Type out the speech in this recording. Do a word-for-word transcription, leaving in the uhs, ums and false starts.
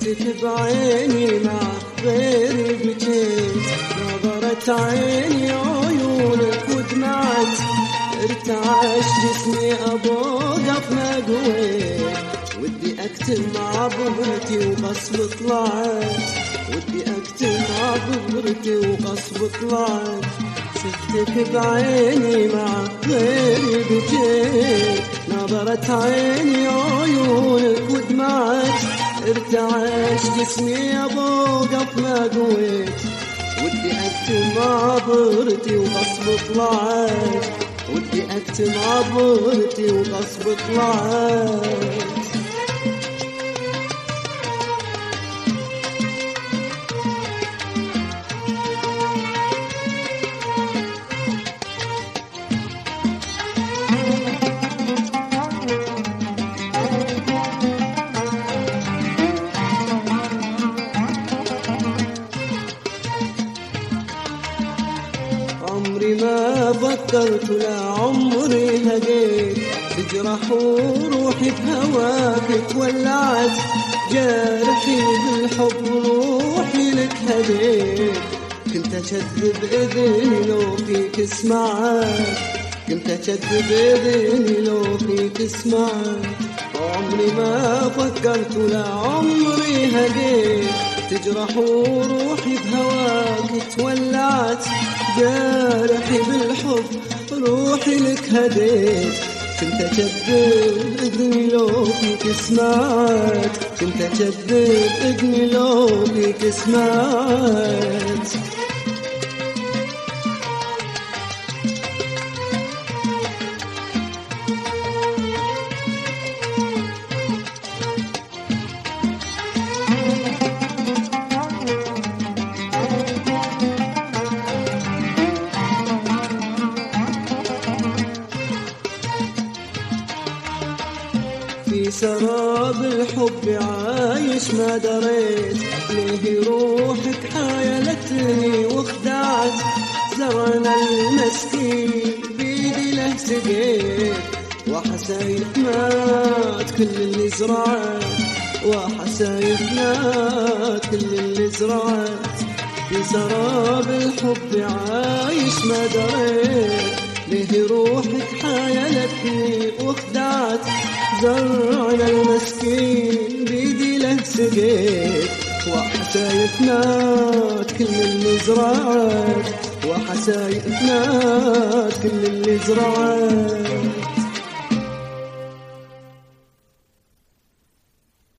شفتك بعيني مع غيري بكيت، نظرت عيني عيونك ودمعت، ارتعش جسمي أبوقف ما قويت، ودي أكتم عبرتي وغصب طلعت، ودي أكتم عبرتي وغصب طلعت. شفتك بعيني مع غيري بكيت، نظرت عيني عيونك ودمعت، ارتعش جسمي أبوقف ما قويت، ودي أكتم عبرتي وغصب طلعت، ودي أكتم عبرتي وغصب طلعت. عمري ما فكرت ولا عمري هديت، تجرح وروحي بهواك تولعت، جارحي بالحب روحي لك هديت، كنت أشد بإذني لو فيك سمعت، كنت أشد بإذني لو فيك سمعت. عمري ما فكرت ولا عمري هديت، تجرح وروحي بهواك تولعت، جارحي بالحب روحي لك هديت، كنت أجذب إذني لو فيك سمعت، كنت أجذب إذني لو فيك سمعت. في سراب الحب عايش ما دريت، ليه روحك حايلتني وخدعت، زرعنا المسكين بيدي له سقيت، وحسايف مات كل اللي زرعت، وحسايف مات كل اللي زرعت. في سراب الحب عايش ما دريت، ليه روحك حايلتني وخدعت، زرعنا المسكين بيدي له سقيت، وحسايف مات كل اللي زرعت، وحسايف مات كل اللي زرعت.